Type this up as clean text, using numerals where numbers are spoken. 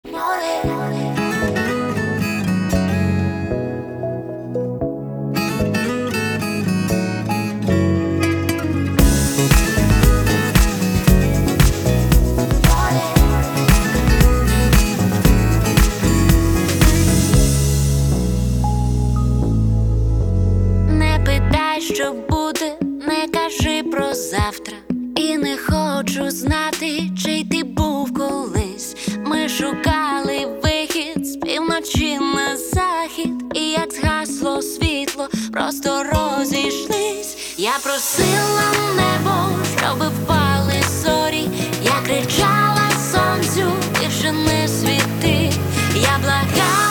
Не питай, що буде, не кажи про завтра. І не хочу знати, чий ти був колись. Ми шукали вихід з півночі на захід, і як згасло світло, просто розійшлись. Я просила небо, щоб впали зорі. Я кричала сонцю, більше не світи. Я благала